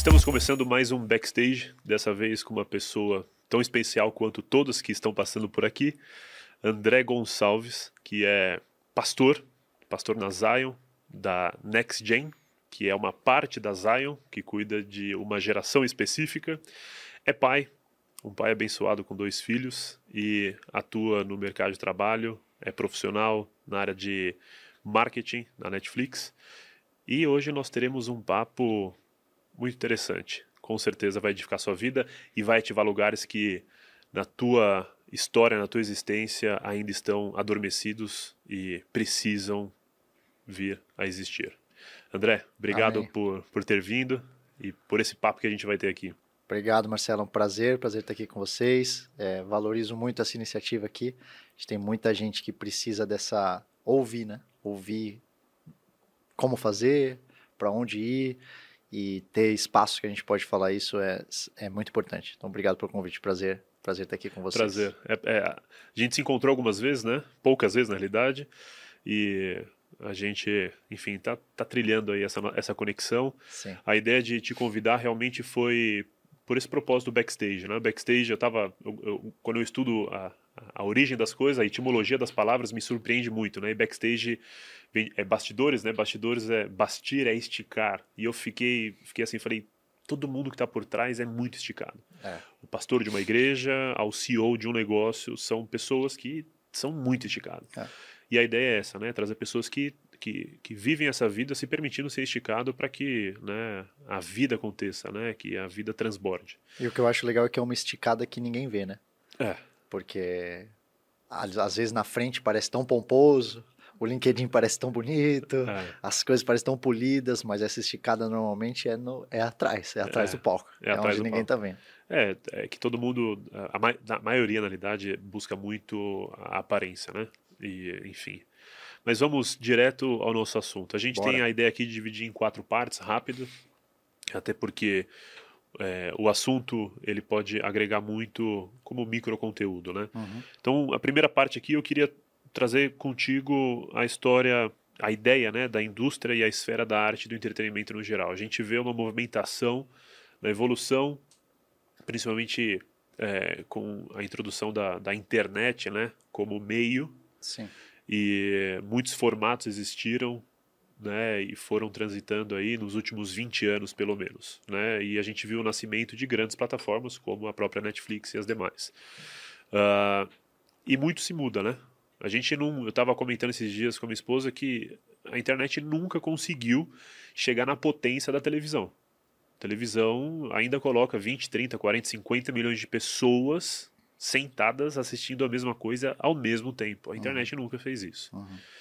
Estamos começando mais um Backstage, dessa vez com uma pessoa tão especial quanto todas que estão passando por aqui, André Gonçalves, que é pastor na Zion, da Next Gen, que é uma parte da Zion, que cuida de uma geração específica, é pai, um pai abençoado com 2 filhos e atua no mercado de trabalho, é profissional na área de marketing na Netflix. E hoje nós teremos um papo muito interessante. Com certeza vai edificar sua vida e vai ativar lugares que na tua história, na tua existência ainda estão adormecidos e precisam vir a existir. André, obrigado por ter vindo e por esse papo que a gente vai ter aqui. Obrigado, Marcelo. É um prazer estar aqui com vocês. Valorizo muito essa iniciativa aqui. A gente tem muita gente que precisa dessa... ouvir, né? Ouvir como fazer, para onde ir e ter espaço que a gente pode falar isso é muito importante. Então, obrigado pelo convite. Prazer estar aqui com vocês. Prazer. A gente se encontrou algumas vezes, né? Poucas vezes, na realidade. E a gente, enfim, tá trilhando aí essa conexão. Sim. A ideia de te convidar realmente foi por esse propósito do Backstage, né? Backstage, quando eu estudo a origem das coisas, a etimologia das palavras me surpreende muito, né? E Backstage é bastidores, né? Bastidores bastir é esticar. E eu fiquei assim, falei, todo mundo que está por trás é muito esticado. O pastor de uma igreja, ao CEO de um negócio, são pessoas que são muito esticadas. E a ideia é essa, né? Trazer pessoas que vivem essa vida se permitindo ser esticado para que, né, a vida aconteça, né? Que a vida transborde. E o que eu acho legal é que é uma esticada que ninguém vê, né? Porque às vezes na frente parece tão pomposo, o LinkedIn parece tão bonito, as coisas parecem tão polidas, mas essa esticada normalmente é atrás do palco. É onde ninguém está vendo. É que todo mundo, a maioria, na realidade, busca muito a aparência, né? E, enfim. Mas vamos direto ao nosso assunto. A gente tem a ideia aqui de dividir em 4 partes, rápido, até porque o assunto ele pode agregar muito como microconteúdo, né? Então, a primeira parte aqui eu queria trazer contigo a história, a ideia, né, da indústria e a esfera da arte e do entretenimento no geral. A gente vê uma movimentação, uma evolução, principalmente com a introdução da internet, né, como meio. Sim. E muitos formatos existiram, né, e foram transitando aí nos últimos 20 anos, pelo menos, né, e a gente viu o nascimento de grandes plataformas, como a própria Netflix e as demais. E muito se muda, né? Eu estava comentando esses dias com a minha esposa que a internet nunca conseguiu chegar na potência da televisão. A televisão ainda coloca 20, 30, 40, 50 milhões de pessoas sentadas assistindo a mesma coisa ao mesmo tempo. A internet nunca fez isso.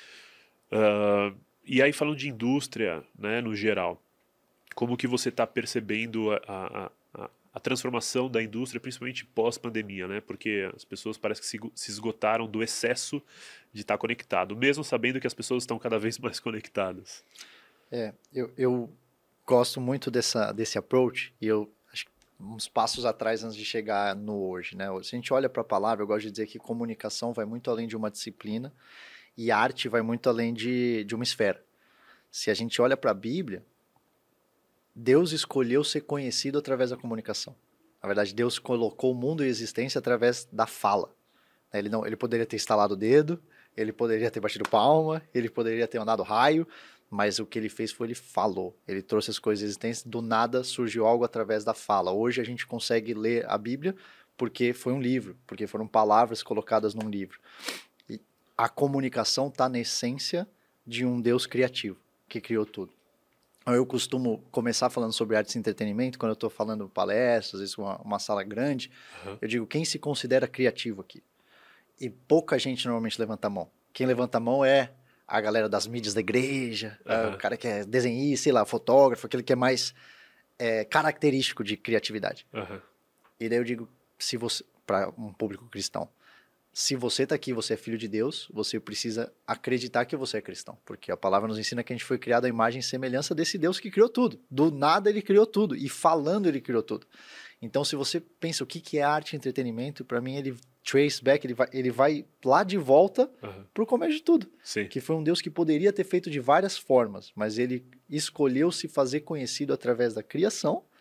E aí, falando de indústria, né, no geral, como que você está percebendo a transformação da indústria, principalmente pós-pandemia, né? Porque as pessoas parecem que se esgotaram do excesso de estar conectado, mesmo sabendo que as pessoas estão cada vez mais conectadas. Eu gosto muito desse approach, e eu acho que uns passos atrás antes de chegar no hoje, né? Se a gente olha para a palavra, eu gosto de dizer que comunicação vai muito além de uma disciplina e arte vai muito além de uma esfera. Se a gente olha para a Bíblia, Deus escolheu ser conhecido através da comunicação. Na verdade, Deus colocou o mundo em existência através da fala. Ele poderia ter estalado o dedo, ele poderia ter batido palma, ele poderia ter mandado raio, mas o que ele fez foi ele falou. Ele trouxe as coisas em existência, do nada surgiu algo através da fala. Hoje a gente consegue ler a Bíblia porque foi um livro, porque foram palavras colocadas num livro. E a comunicação está na essência de um Deus criativo, que criou tudo. Eu costumo começar falando sobre artes e entretenimento, quando eu estou falando palestras, às vezes uma sala grande, eu digo, quem se considera criativo aqui? E pouca gente normalmente levanta a mão. Quem levanta a mão é a galera das mídias da igreja, o cara que é desenhista, sei lá, fotógrafo, aquele que é mais característico de criatividade. E daí eu digo, para um público cristão, se você está aqui, você é filho de Deus, você precisa acreditar que você é cristão. Porque a palavra nos ensina que a gente foi criado à imagem e semelhança desse Deus que criou tudo. Do nada ele criou tudo. E falando ele criou tudo. Então se você pensa o que é arte e entretenimento, para mim ele trace back, ele vai lá de volta para o começo de tudo. Sim. Que foi um Deus que poderia ter feito de várias formas, mas ele escolheu se fazer conhecido através da criação,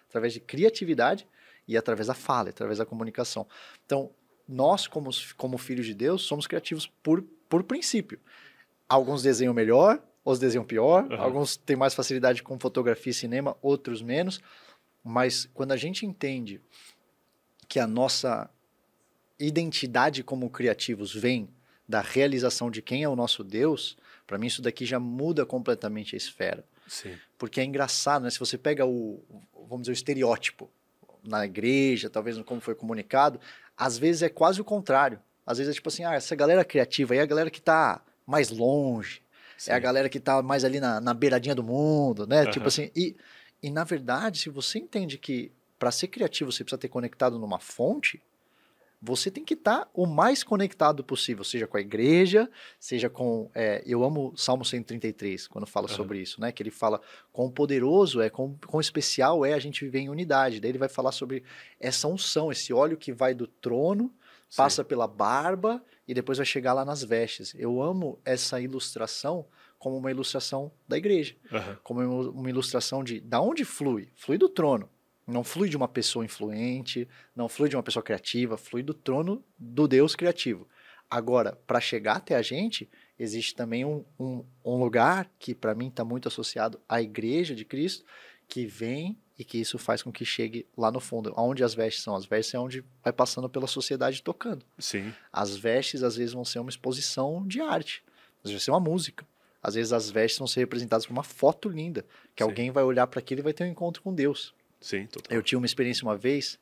através de criatividade e através da fala, através da comunicação. Então, nós, como filhos de Deus, somos criativos por princípio. Alguns desenham melhor, outros desenham pior, alguns têm mais facilidade com fotografia e cinema, outros menos, mas quando a gente entende que a nossa identidade como criativos vem da realização de quem é o nosso Deus, para mim isso daqui já muda completamente a esfera. Sim. Porque é engraçado, né? Se você pega vamos dizer, o estereótipo na igreja, talvez como foi comunicado, às vezes é quase o contrário. Às vezes é tipo assim, essa galera criativa aí é a galera que tá mais longe, Sim. é a galera que tá mais ali na beiradinha do mundo, né? Tipo assim, e na verdade, se você entende que para ser criativo você precisa ter conectado numa fonte, você tem que estar o mais conectado possível, seja com a igreja, seja com... eu amo o Salmo 133, quando fala sobre isso, né? Que ele fala, quão poderoso quão especial é a gente viver em unidade. Daí ele vai falar sobre essa unção, esse óleo que vai do trono, passa pela barba e depois vai chegar lá nas vestes. Eu amo essa ilustração como uma ilustração da igreja, como uma ilustração de onde flui? Flui do trono. Não flui de uma pessoa influente, não flui de uma pessoa criativa, flui do trono do Deus criativo. Agora, para chegar até a gente, existe também um lugar que para mim está muito associado à igreja de Cristo, que vem e que isso faz com que chegue lá no fundo. Onde as vestes são? As vestes é onde vai passando pela sociedade tocando. Sim. As vestes às vezes vão ser uma exposição de arte, às vezes vai ser uma música. Às vezes as vestes vão ser representadas por uma foto linda, que alguém vai olhar para aquilo e vai ter um encontro com Deus. Sim, total. Eu tive uma experiência uma vez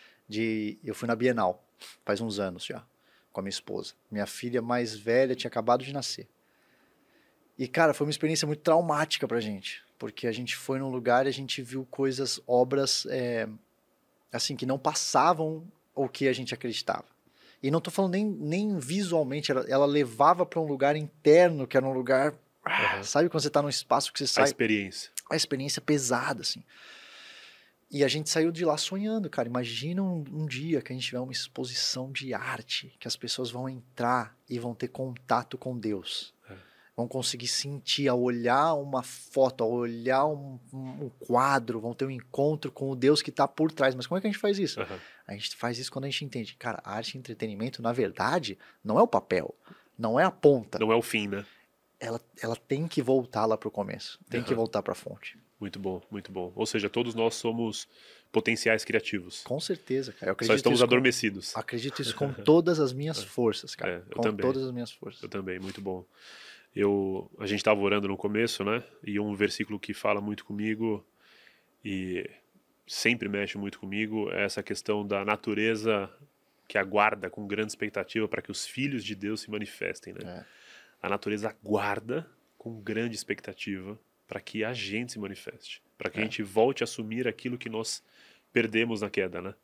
eu fui na Bienal, faz uns anos já, com a minha esposa. Minha filha mais velha tinha acabado de nascer. E, cara, foi uma experiência muito traumática pra gente, porque a gente foi num lugar e a gente viu obras, assim, que não passavam o que a gente acreditava. E não tô falando nem visualmente, ela levava para um lugar interno, que era um lugar, sabe quando você tá num espaço que você sai... A experiência pesada, assim. E a gente saiu de lá sonhando, cara. Imagina um dia que a gente tiver uma exposição de arte, que as pessoas vão entrar e vão ter contato com Deus. Vão conseguir sentir, ao olhar uma foto, ao olhar um quadro, vão ter um encontro com o Deus que está por trás. Mas como é que a gente faz isso? A gente faz isso quando a gente entende. Cara, arte e entretenimento, na verdade, não é o papel, não é a ponta. Não é o fim, né? Ela tem que voltar lá pro começo, tem que voltar para a fonte. Muito bom, muito bom. Ou seja, todos nós somos potenciais criativos. Com certeza, cara. Só estamos adormecidos. Acredito isso com todas as minhas forças, cara. Eu com também. Todas as minhas forças. Eu também, muito bom. A gente estava orando no começo, né? E um versículo que fala muito comigo e sempre mexe muito comigo é essa questão da natureza que aguarda com grande expectativa para que os filhos de Deus se manifestem, né? A natureza aguarda com grande expectativa para que a gente se manifeste, para que a gente volte a assumir aquilo que nós perdemos na queda, né?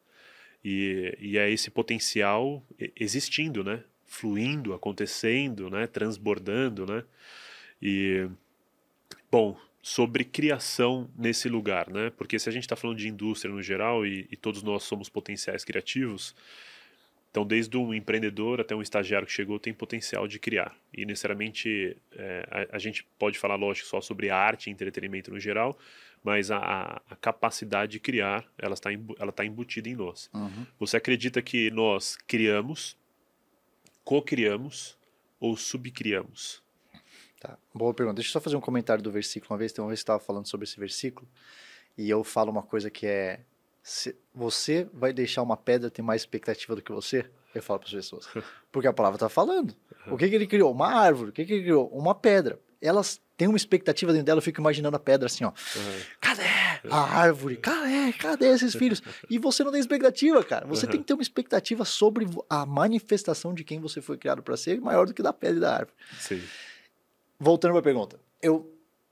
E é esse potencial existindo, né? Fluindo, acontecendo, né? Transbordando, né? E, bom, sobre criação nesse lugar, né? Porque se a gente está falando de indústria no geral e todos nós somos potenciais criativos, então desde um empreendedor até um estagiário que chegou tem potencial de criar. E necessariamente a gente pode falar, lógico, só sobre arte e entretenimento no geral, mas a capacidade de criar, ela tá embutida em nós. Você acredita que nós criamos, co-criamos ou subcriamos? Tá, boa pergunta. Deixa eu só fazer um comentário do versículo. Uma vez você estava falando sobre esse versículo e eu falo uma coisa que é: você vai deixar uma pedra ter mais expectativa do que você? Eu falo para as pessoas. Porque a palavra está falando. O que ele criou? Uma árvore. O que ele criou? Uma pedra. Elas têm uma expectativa dentro dela, eu fico imaginando a pedra assim, ó. Cadê a árvore? Cadê esses filhos? E você não tem expectativa, cara. Você tem que ter uma expectativa sobre a manifestação de quem você foi criado para ser maior do que da pedra e da árvore. Sim. Voltando para a pergunta. Eu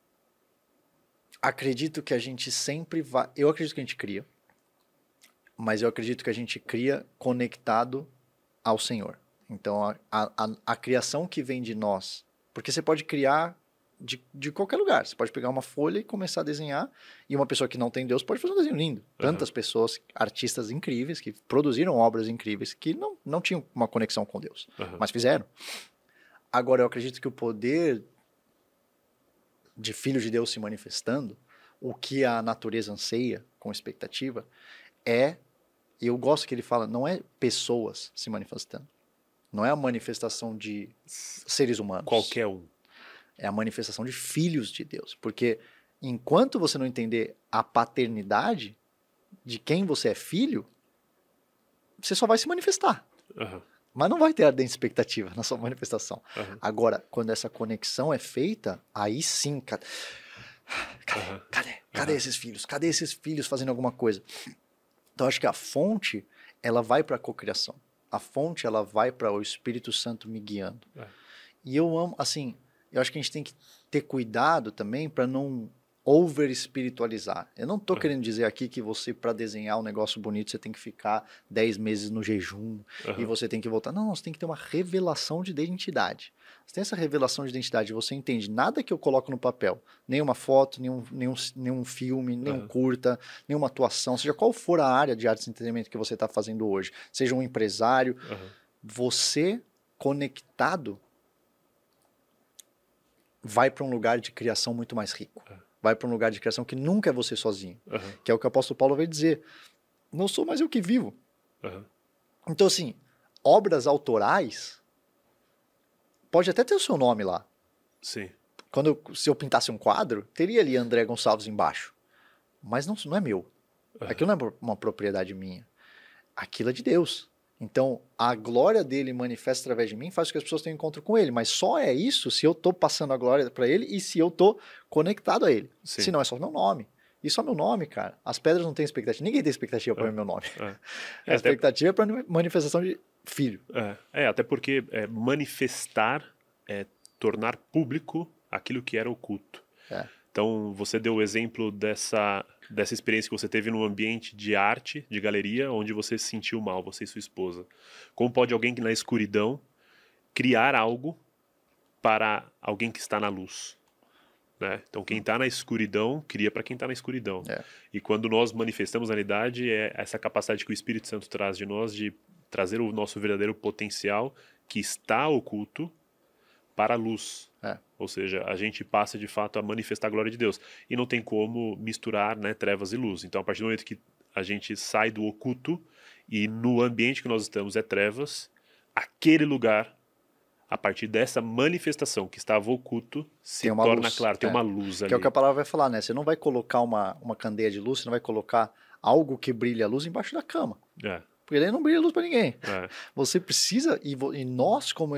acredito que a gente sempre vai... Eu acredito que a gente cria, mas eu acredito que a gente cria conectado ao Senhor. Então, a criação que vem de nós... Porque você pode criar de qualquer lugar. Você pode pegar uma folha e começar a desenhar, e uma pessoa que não tem Deus pode fazer um desenho lindo. Tantas pessoas, artistas incríveis, que produziram obras incríveis, que não tinham uma conexão com Deus, mas fizeram. Agora, eu acredito que o poder de filho de Deus se manifestando, o que a natureza anseia com expectativa eu gosto que ele fala, não é pessoas se manifestando. Não é a manifestação de seres humanos. Qualquer um. É a manifestação de filhos de Deus. Porque enquanto você não entender a paternidade de quem você é filho, você só vai se manifestar. Uhum. Mas não vai ter ardente expectativa na sua manifestação. Uhum. Agora, quando essa conexão é feita, aí sim, cadê esses filhos? Cadê esses filhos fazendo alguma coisa? Então, acho que a fonte, ela vai para a cocriação. A fonte, ela vai para o Espírito Santo me guiando. E eu amo, assim, eu acho que a gente tem que ter cuidado também para não over-espiritualizar. Eu não tô querendo dizer aqui que você, para desenhar um negócio bonito, você tem que ficar 10 meses no jejum e você tem que voltar. Não, você tem que ter uma revelação de identidade. Você tem essa revelação de identidade, você entende nada que eu coloco no papel, nenhuma foto, nenhum filme, nenhum curta, nenhuma atuação, seja qual for a área de arte e entretenimento que você está fazendo hoje, seja um empresário, você conectado vai para um lugar de criação muito mais rico. Vai para um lugar de criação que nunca é você sozinho. Que é o que o apóstolo Paulo vai dizer. Não sou mais eu que vivo. Então, assim, obras autorais pode até ter o seu nome lá. Sim. Se eu pintasse um quadro, teria ali André Gonçalves embaixo. Mas não é meu. Aquilo não é uma propriedade minha. Aquilo é de Deus. Então, a glória dele manifesta através de mim, faz com que as pessoas tenham encontro com ele. Mas só é isso se eu estou passando a glória para ele e se eu estou conectado a ele. Sim. Senão é só meu nome. E só meu nome, cara. As pedras não têm expectativa. Ninguém tem expectativa para ver meu nome. A expectativa é para manifestação de filho. Até porque manifestar é tornar público aquilo que era oculto. Então, você deu o exemplo dessa experiência que você teve num ambiente de arte, de galeria, onde você se sentiu mal, você e sua esposa. Como pode alguém que na escuridão criar algo para alguém que está na luz? Né? Então, quem está na escuridão, cria para quem está na escuridão. E quando nós manifestamos a realidade, é essa capacidade que o Espírito Santo traz de nós de trazer o nosso verdadeiro potencial que está oculto para a luz. Ou seja, a gente passa de fato a manifestar a glória de Deus. E não tem como misturar, né, trevas e luz. Então, a partir do momento que a gente sai do oculto e no ambiente que nós estamos é trevas, aquele lugar, a partir dessa manifestação que estava oculto, se torna claro, tem uma luz ali. Que é o que a palavra vai falar, né? Você não vai colocar uma candeia de luz, você não vai colocar algo que brilhe a luz embaixo da cama. Porque daí não brilha a luz para ninguém. Você precisa, e nós como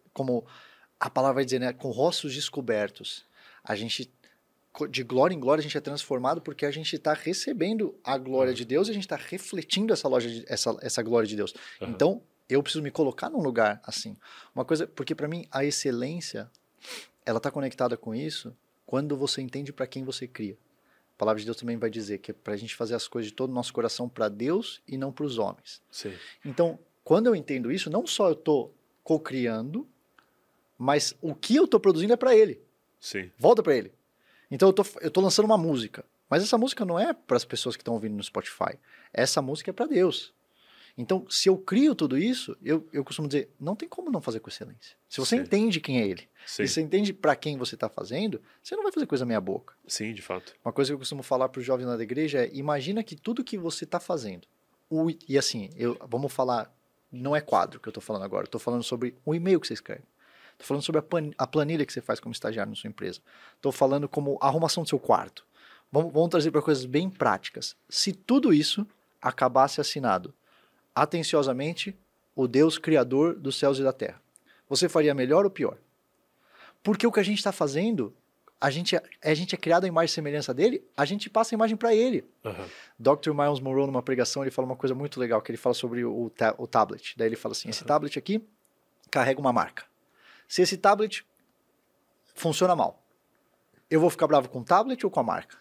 a palavra vai dizer, né, com rostos descobertos, a gente, de glória em glória, a gente é transformado porque a gente está recebendo a glória de Deus e a gente está refletindo essa glória de Deus. Então, eu preciso me colocar num lugar assim. Uma coisa, porque para mim, a excelência, ela está conectada com isso quando você entende para quem você cria. A palavra de Deus também vai dizer que é para a gente fazer as coisas de todo o nosso coração para Deus e não para os homens. Sim. Então, quando eu entendo isso, não só eu estou co-criando, mas o que eu tô produzindo é para ele. Sim. Volta para ele. Então eu tô lançando uma música, mas essa música não é para as pessoas que estão ouvindo no Spotify. Essa música é para Deus. Então, se eu crio tudo isso, eu costumo dizer, não tem como não fazer com excelência. Se você entende quem é ele, e você entende para quem você está fazendo, você não vai fazer coisa meia boca. Sim, de fato. Uma coisa que eu costumo falar para os jovens lá da igreja é, imagina que tudo que você está fazendo, e assim, vamos falar, não é quadro que eu estou falando agora, eu estou falando sobre o e-mail que você escreve. Estou falando sobre a planilha que você faz como estagiário na sua empresa. Estou falando como a arrumação do seu quarto. Vamos trazer para coisas bem práticas. Se tudo isso acabasse assinado, atenciosamente, o Deus Criador dos céus e da terra, você faria melhor ou pior? Porque o que a gente está fazendo, a gente é criado à imagem e semelhança dele, a gente passa a imagem para ele. Dr. Miles Monroe, numa pregação, ele fala uma coisa muito legal, que ele fala sobre o tablet. Daí ele fala assim, esse tablet aqui carrega uma marca. Se esse tablet funciona mal, eu vou ficar bravo com o tablet ou com a marca?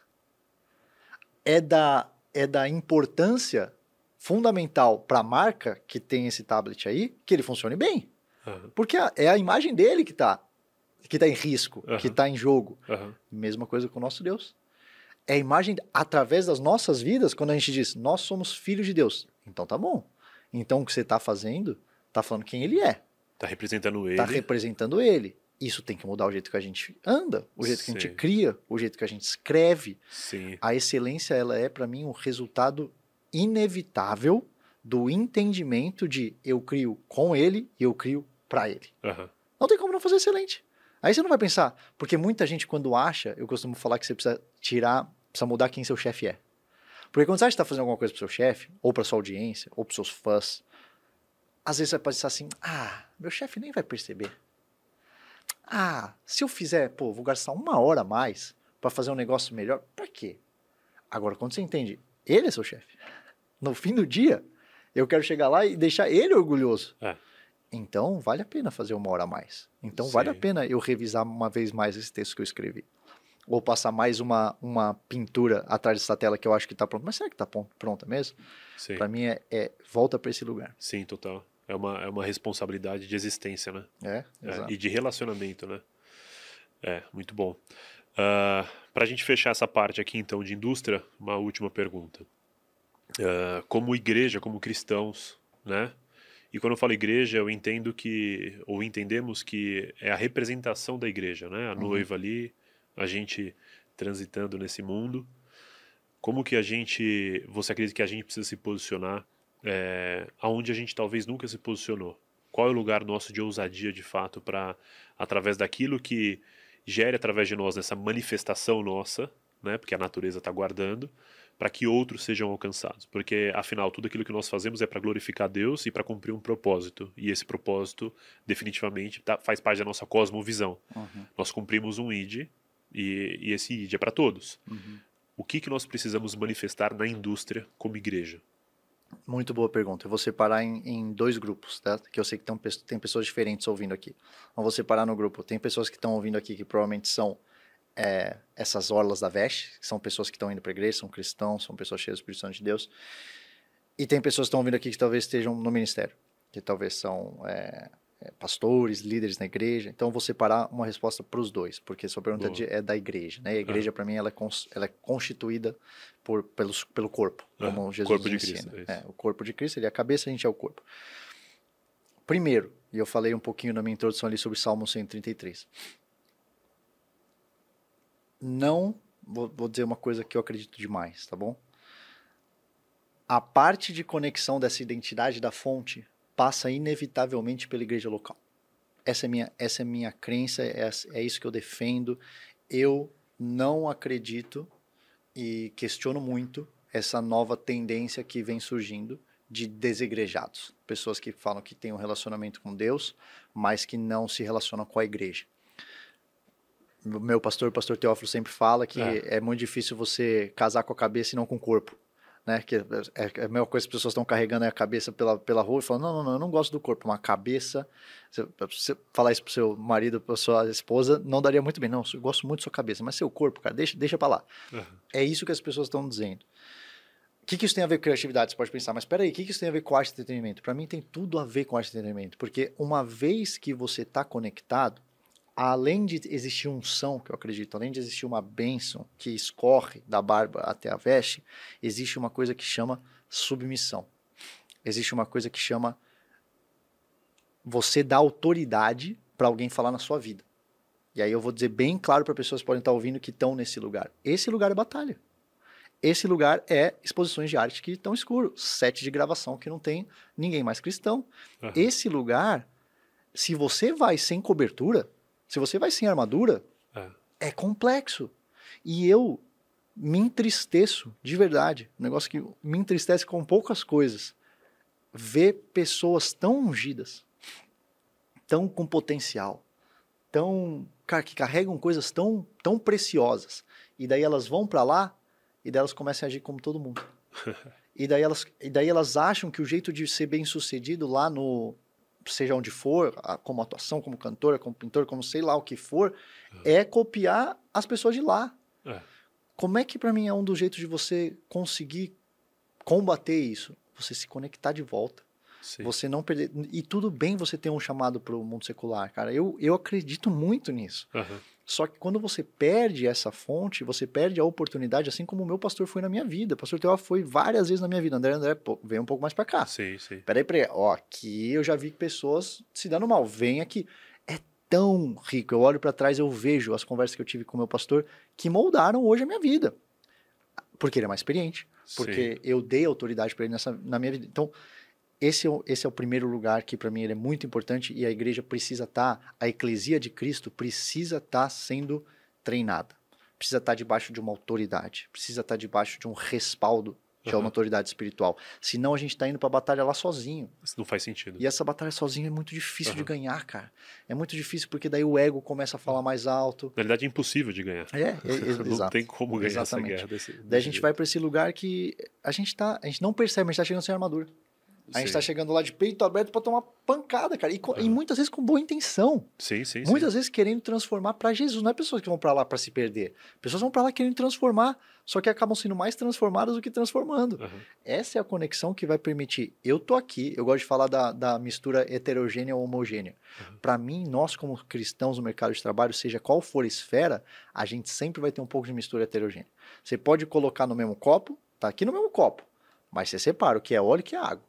É da importância fundamental para a marca que tem esse tablet aí, que ele funcione bem. Porque é a imagem dele que tá em risco, que está em jogo. Mesma coisa com o nosso Deus. É a imagem, através das nossas vidas, quando a gente diz, nós somos filhos de Deus. Então tá bom. Então o que você está fazendo, está falando quem ele é. Está representando ele. Está representando ele. Isso tem que mudar o jeito que a gente anda, o jeito que a gente Sim. cria, o jeito que a gente escreve. Sim. A excelência, ela é, para mim, um resultado inevitável do entendimento de eu crio com ele e eu crio para ele. Aham. Não tem como não fazer excelente. Aí você não vai pensar, porque muita gente quando acha, eu costumo falar que você precisa mudar quem seu chefe é. Porque quando você está fazendo alguma coisa pro seu chefe, ou pra sua audiência, ou pros seus fãs, às vezes você vai pensar assim, meu chefe nem vai perceber. Se eu fizer, vou gastar 1 hora a mais para fazer um negócio melhor, pra quê? Agora, quando você entende, ele é seu chefe. No fim do dia, eu quero chegar lá e deixar ele orgulhoso. É. Então, vale a pena fazer 1 hora a mais. Então, vale a pena eu revisar uma vez mais esse texto que eu escrevi. Ou passar mais uma pintura atrás dessa tela que eu acho que está pronta. Mas será que está pronta mesmo? Sim. Para mim, volta para esse lugar. Sim, total. É uma responsabilidade de existência, né? Exato. E de relacionamento, né? Muito bom. Para a gente fechar essa parte aqui, então, de indústria, uma última pergunta. Como igreja, como cristãos, né? E quando eu falo igreja, eu entendo ou entendemos que é a representação da igreja, né? A noiva ali, a gente transitando nesse mundo. Como que você acredita que a gente precisa se posicionar aonde a gente talvez nunca se posicionou? Qual é o lugar nosso de ousadia, de fato, para, através daquilo que gere através de nós, nessa manifestação nossa, né? Porque a natureza está guardando, para que outros sejam alcançados. Porque, afinal, tudo aquilo que nós fazemos é para glorificar Deus e para cumprir um propósito. E esse propósito, definitivamente, faz parte da nossa cosmovisão. Nós cumprimos um ID, e esse ID é para todos. O que nós precisamos manifestar na indústria como igreja? Muito boa pergunta. Eu vou separar em 2 grupos, tá? Que eu sei que tem pessoas diferentes ouvindo aqui. Então, vou separar no grupo. Tem pessoas que estão ouvindo aqui que provavelmente são essas orlas da veste, que são pessoas que estão indo para a igreja, são cristãos, são pessoas cheias do Espírito Santo de Deus. E tem pessoas que estão ouvindo aqui que talvez estejam no ministério, que talvez são pastores, líderes na igreja. Então, eu vou separar uma resposta para os dois, porque sua pergunta é da igreja, né? A igreja, para mim, ela é constituída pelo corpo, como Jesus corpo nos de ensina. Cristo, O corpo de Cristo, ele é a cabeça, a gente é o corpo. Primeiro, e eu falei um pouquinho na minha introdução ali sobre Salmo 133. Não, vou dizer uma coisa que eu acredito demais, tá bom? A parte de conexão dessa identidade da fonte passa inevitavelmente pela igreja local. Essa é minha crença, é isso que eu defendo. Eu não acredito e questiono muito essa nova tendência que vem surgindo de desigrejados. Pessoas que falam que têm um relacionamento com Deus, mas que não se relacionam com a igreja. Meu pastor, o pastor Teófilo, sempre fala que é muito difícil você casar com a cabeça e não com o corpo. Né? Que é a mesma coisa que as pessoas estão carregando a cabeça pela rua e falando, não, eu não gosto do corpo. Uma cabeça, você falar isso pro seu marido, pra sua esposa, não daria muito bem. Não, eu gosto muito da sua cabeça, mas seu corpo, cara, deixa pra lá. É isso que as pessoas estão dizendo. O que isso tem a ver com criatividade? Você pode pensar, mas peraí, o que isso tem a ver com arte e entretenimento? Para mim tem tudo a ver com arte e entretenimento, porque uma vez que você está conectado, além de existir unção, que eu acredito, além de existir uma bênção que escorre da barba até a veste, existe uma coisa que chama submissão. Existe uma coisa que chama você dar autoridade para alguém falar na sua vida. E aí eu vou dizer bem claro para pessoas que podem estar ouvindo que estão nesse lugar. Esse lugar é batalha. Esse lugar é exposições de arte que estão escuro, set de gravação que não tem ninguém mais cristão. Esse lugar, se você vai sem cobertura, se você vai sem armadura, é complexo. E eu me entristeço, de verdade, um negócio que me entristece com poucas coisas, ver pessoas tão ungidas, tão com potencial, que carregam coisas tão preciosas, e daí elas vão para lá, e daí elas começam a agir como todo mundo. E daí elas acham que o jeito de ser bem sucedido lá no... seja onde for, como atuação, como cantora, como pintor, como sei lá o que for, é copiar as pessoas de lá. Como é que para mim é um dos jeitos de você conseguir combater isso? Você se conectar de volta. Sim. Você não perder... E tudo bem você ter um chamado para o mundo secular, cara. Eu acredito muito nisso. Só que quando você perde essa fonte, você perde a oportunidade, assim como o meu pastor foi na minha vida. O pastor Teófilo foi várias vezes na minha vida. André, vem um pouco mais pra cá. Sim. Peraí. Ó, aqui eu já vi pessoas se dando mal. Vem aqui. É tão rico. Eu olho para trás, eu vejo as conversas que eu tive com o meu pastor que moldaram hoje a minha vida. Porque ele é mais experiente, porque eu dei autoridade para ele na minha vida. Então, esse é o primeiro lugar que para mim ele é muito importante e a igreja precisa estar, a eclesia de Cristo precisa estar sendo treinada. Precisa estar debaixo de uma autoridade, precisa estar debaixo de um respaldo que é uma autoridade espiritual. Senão a gente está indo para a batalha lá sozinho. Isso não faz sentido. E essa batalha sozinho é muito difícil de ganhar, cara. É muito difícil porque daí o ego começa a falar mais alto. Na verdade é impossível de ganhar. Não tem como ganhar essa guerra. Daí a gente vai para esse lugar que a gente não percebe, a gente está chegando sem armadura. A gente está chegando lá de peito aberto para tomar pancada, cara. E muitas vezes com boa intenção. Sim. Muitas vezes querendo transformar para Jesus. Não é pessoas que vão para lá para se perder. Pessoas vão para lá querendo transformar. Só que acabam sendo mais transformadas do que transformando. Essa é a conexão que vai permitir. Eu tô aqui, eu gosto de falar da mistura heterogênea ou homogênea. Para mim, nós como cristãos no mercado de trabalho, seja qual for a esfera, a gente sempre vai ter um pouco de mistura heterogênea. Você pode colocar no mesmo copo, tá aqui no mesmo copo. Mas você separa o que é óleo e o que é água.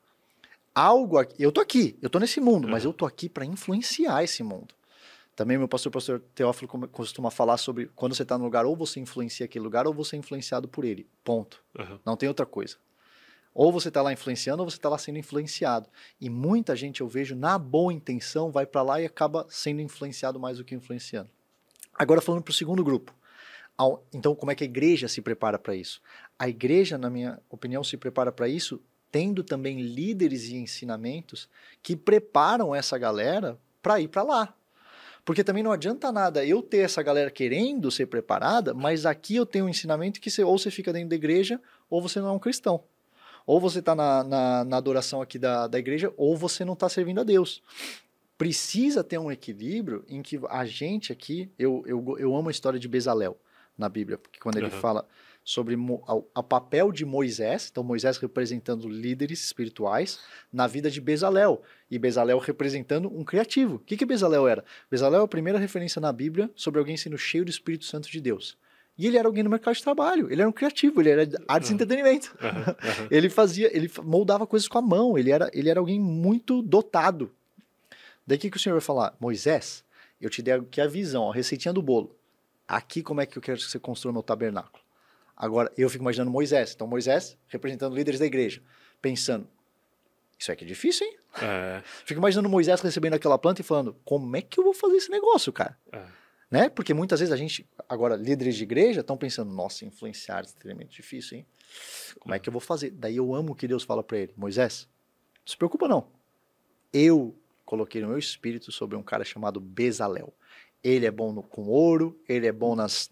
Eu tô aqui, eu tô nesse mundo, mas eu tô aqui para influenciar esse mundo. Também meu pastor Teófilo costuma falar sobre quando você está no lugar, ou você influencia aquele lugar, ou você é influenciado por ele. Ponto. Não tem outra coisa. Ou você está lá influenciando, ou você está lá sendo influenciado. E muita gente, eu vejo, na boa intenção, vai para lá e acaba sendo influenciado mais do que influenciando. Agora falando para o segundo grupo. Então, como é que a igreja se prepara para isso? A igreja, na minha opinião, se prepara para isso tendo também líderes e ensinamentos que preparam essa galera para ir para lá. Porque também não adianta nada eu ter essa galera querendo ser preparada, mas aqui eu tenho um ensinamento que ou você fica dentro da igreja, ou você não é um cristão. Ou você está na adoração aqui da igreja, ou você não está servindo a Deus. Precisa ter um equilíbrio em que a gente aqui... Eu amo a história de Bezalel na Bíblia, porque quando ele fala sobre o papel de Moisés, então Moisés representando líderes espirituais na vida de Bezalel, e Bezalel representando um criativo. O que Bezalel era? Bezalel é a primeira referência na Bíblia sobre alguém sendo cheio do Espírito Santo de Deus. E ele era alguém no mercado de trabalho, ele era um criativo, ele era artes e entretenimento. Ele moldava coisas com a mão, ele era alguém muito dotado. Daí o que o Senhor vai falar? Moisés, eu te dei aqui a visão, a receitinha do bolo. Aqui como é que eu quero que você construa meu tabernáculo. Agora, eu fico imaginando Moisés. Então, Moisés representando líderes da igreja. Pensando, isso aqui é difícil, hein? Fico imaginando Moisés recebendo aquela planta e falando, como é que eu vou fazer esse negócio, cara? Né? Porque muitas vezes a gente, agora, líderes de igreja, estão pensando, nossa, influenciar é extremamente difícil, hein? Como é que eu vou fazer? Daí eu amo o que Deus fala para ele. Moisés, não se preocupa não. Eu coloquei o meu espírito sobre um cara chamado Bezalel. Ele é bom com ouro, ele é bom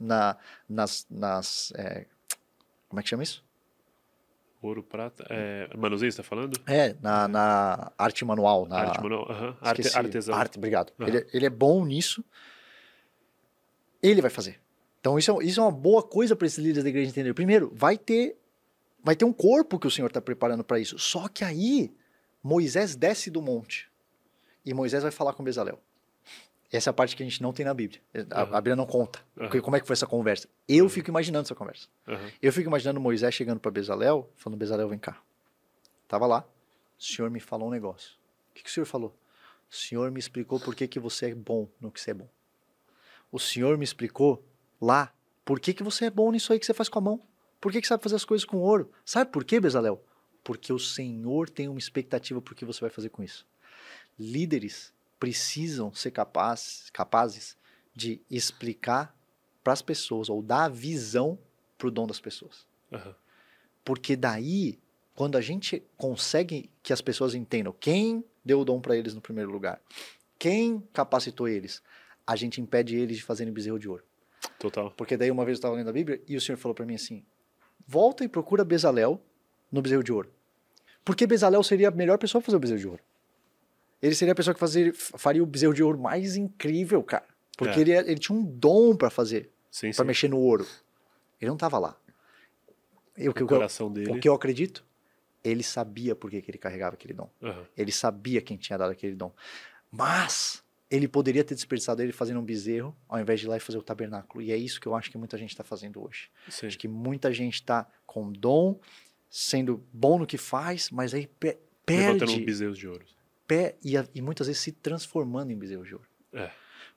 como é que chama isso? Ouro, prata... manuseio, você está falando? Na arte manual. Arte manual, artesão. Obrigado. Ele é bom nisso. Ele vai fazer. Então isso é uma boa coisa para esses líderes da igreja entender. Primeiro, vai ter um corpo que o Senhor está preparando para isso. Só que aí, Moisés desce do monte. E Moisés vai falar com Bezalel. Essa é a parte que a gente não tem na Bíblia. A Bíblia não conta. Como é que foi essa conversa? Eu fico imaginando essa conversa. Eu fico imaginando Moisés chegando para Bezalel, falando, Bezalel, vem cá. Tava lá. O Senhor me falou um negócio. O que o Senhor falou? O Senhor me explicou por que você é bom no que você é bom. O Senhor me explicou lá por que você é bom nisso aí que você faz com a mão. Por que sabe fazer as coisas com ouro? Sabe por quê, Bezalel? Porque o Senhor tem uma expectativa por que você vai fazer com isso. Líderes precisam ser capazes de explicar para as pessoas, ou dar a visão para o dom das pessoas. Porque daí, quando a gente consegue que as pessoas entendam quem deu o dom para eles no primeiro lugar, quem capacitou eles, a gente impede eles de fazerem bezerro de ouro. Total. Porque daí uma vez eu estava lendo a Bíblia e o Senhor falou para mim assim, volta e procura Bezalel no bezerro de ouro. Porque Bezalel seria a melhor pessoa para fazer o bezerro de ouro. Ele seria a pessoa que faria o bezerro de ouro mais incrível, cara. Porque ele tinha um dom para fazer, para mexer no ouro. Ele não estava lá. O que eu acredito, ele sabia por que ele carregava aquele dom. Ele sabia quem tinha dado aquele dom. Mas ele poderia ter desperdiçado ele fazendo um bezerro, ao invés de ir lá e fazer o tabernáculo. E é isso que eu acho que muita gente está fazendo hoje. Acho que muita gente está com dom, sendo bom no que faz, mas aí perde... Levantando bezerros de ouro. E muitas vezes se transformando em bezerro de ouro.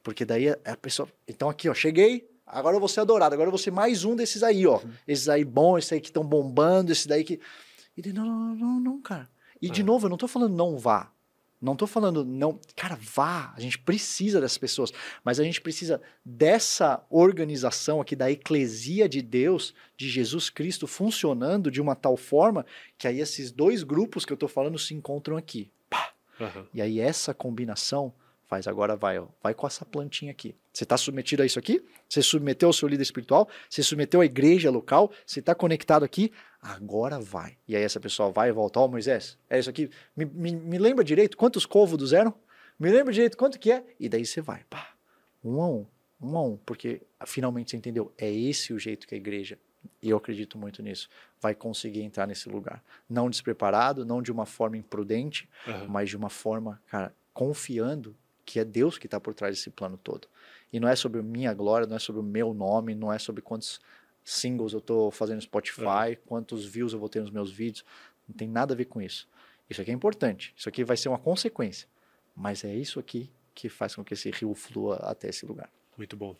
Porque daí a pessoa... Então aqui, ó, cheguei, agora eu vou ser adorado, agora eu vou ser mais um desses aí, ó. Esses aí bons, esses aí que estão bombando, esses daí que... E daí, não, cara. E de novo, eu não tô falando não vá. Não tô falando não... Cara, vá. A gente precisa dessas pessoas. Mas a gente precisa dessa organização aqui, da eclesia de Deus, de Jesus Cristo, funcionando de uma tal forma que aí esses dois grupos que eu tô falando se encontram aqui. Pá. E aí essa combinação faz, agora vai, ó, vai com essa plantinha aqui. Você está submetido a isso aqui? Você submeteu ao seu líder espiritual? Você submeteu à igreja local? Você está conectado aqui? Agora vai. E aí essa pessoa vai e volta. Ó, Moisés, é isso aqui. Me lembra direito quantos côvados eram? Me lembra direito quanto que é? E daí você vai. Pá, um a um. Porque finalmente você entendeu. É esse o jeito que a igreja, e eu acredito muito nisso, vai conseguir entrar nesse lugar. Não despreparado, não de uma forma imprudente, mas de uma forma, cara, confiando que é Deus que está por trás desse plano todo. E não é sobre minha glória, não é sobre o meu nome, não é sobre quantos singles eu estou fazendo no Spotify, quantos views eu vou ter nos meus vídeos. Não tem nada a ver com isso. Isso aqui é importante. Isso aqui vai ser uma consequência. Mas é isso aqui que faz com que esse rio flua até esse lugar. Muito bom.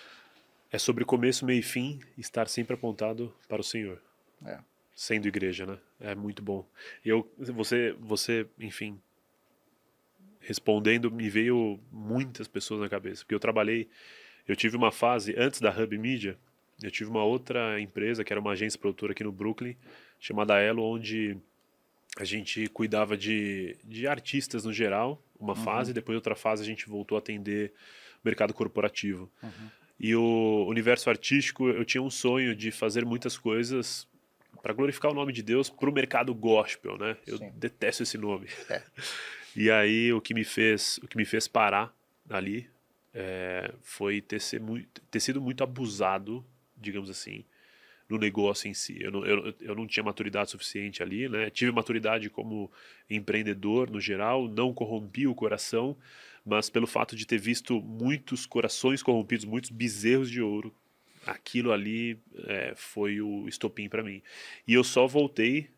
É sobre começo, meio e fim, estar sempre apontado para o Senhor. Sendo igreja, né? É muito bom. E você, enfim, respondendo, me veio muitas pessoas na cabeça. Porque eu tive uma fase, antes da Hub Media, eu tive uma outra empresa, que era uma agência produtora aqui no Brooklyn, chamada Elo, onde a gente cuidava de artistas no geral, uma fase, depois outra fase a gente voltou a atender o mercado corporativo. E o universo artístico, eu tinha um sonho de fazer muitas coisas para glorificar o nome de Deus para o mercado gospel, né? Eu detesto esse nome. E aí o que me fez parar ali foi ter sido muito abusado, digamos assim, no negócio em si. Eu não tinha maturidade suficiente ali, né? Tive maturidade como empreendedor no geral, não corrompi o coração, mas pelo fato de ter visto muitos corações corrompidos, muitos bezerros de ouro, aquilo ali foi o estopim para mim. E eu só voltei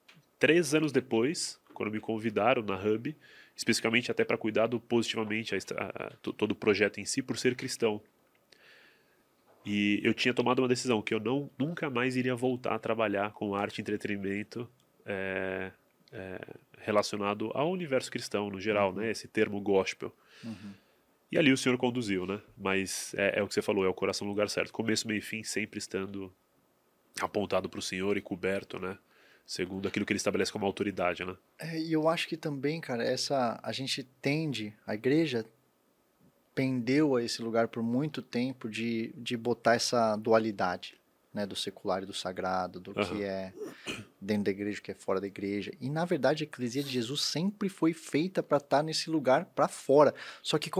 3 anos depois, quando me convidaram na Hub, especificamente até para cuidar positivamente todo o projeto em si, por ser cristão. E eu tinha tomado uma decisão que eu nunca mais iria voltar a trabalhar com arte e entretenimento relacionado ao universo cristão no geral, né? Esse termo gospel. E ali o Senhor conduziu, né? Mas é o que você falou, é o coração no lugar certo. Começo, meio e fim, sempre estando apontado para o Senhor e coberto, né? Segundo aquilo que ele estabelece como autoridade, né? E eu acho que também, cara, a gente a igreja pendeu a esse lugar por muito tempo de botar essa dualidade, né, do secular e do sagrado, do que é dentro da igreja, o que é fora da igreja. E, na verdade, a eclesia de Jesus sempre foi feita para estar nesse lugar para fora. Só que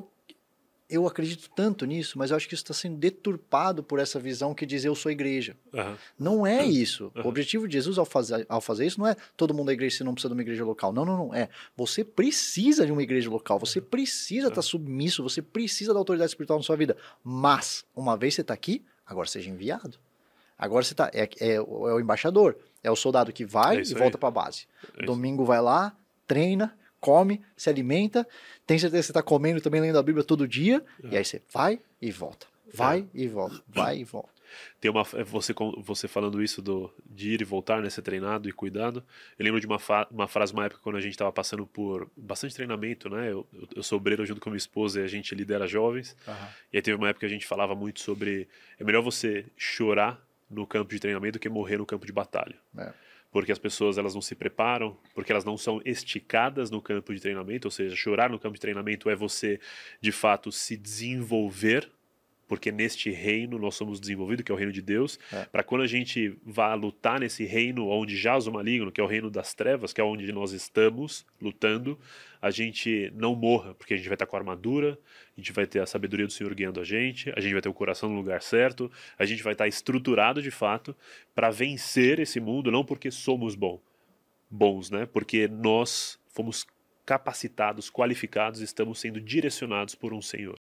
eu acredito tanto nisso, mas eu acho que isso está sendo deturpado por essa visão que diz eu sou igreja. Não é isso. O objetivo de Jesus ao fazer isso não é todo mundo é igreja, você não precisa de uma igreja local. Não. Você precisa de uma igreja local, você precisa estar submisso, você precisa da autoridade espiritual na sua vida. Mas, uma vez você está aqui, agora seja enviado. Agora você é o embaixador, é o soldado que vai e volta para a base. Domingo vai lá, treina, come, se alimenta, tem certeza que você está comendo também, lendo a Bíblia todo dia, e aí você vai e volta, vai e volta, vai e volta. Tem você falando isso de ir e voltar, né, ser treinado e cuidado. Eu lembro de uma frase, uma época quando a gente estava passando por bastante treinamento, né? Eu sou obreiro junto com a minha esposa e a gente lidera jovens. E aí teve uma época que a gente falava muito sobre é melhor você chorar no campo de treinamento do que morrer no campo de batalha. Porque as pessoas elas não se preparam, porque elas não são esticadas no campo de treinamento, ou seja, chorar no campo de treinamento é você, de fato, se desenvolver, porque neste reino nós somos desenvolvidos, que é o reino de Deus, para quando a gente vá lutar nesse reino onde jaz o maligno, que é o reino das trevas, que é onde nós estamos lutando, a gente não morra, porque a gente vai estar com a armadura, a gente vai ter a sabedoria do Senhor guiando a gente vai ter o coração no lugar certo, a gente vai estar estruturado de fato para vencer esse mundo, não porque somos bons, né? Porque nós fomos capacitados, qualificados, estamos sendo direcionados por um Senhor.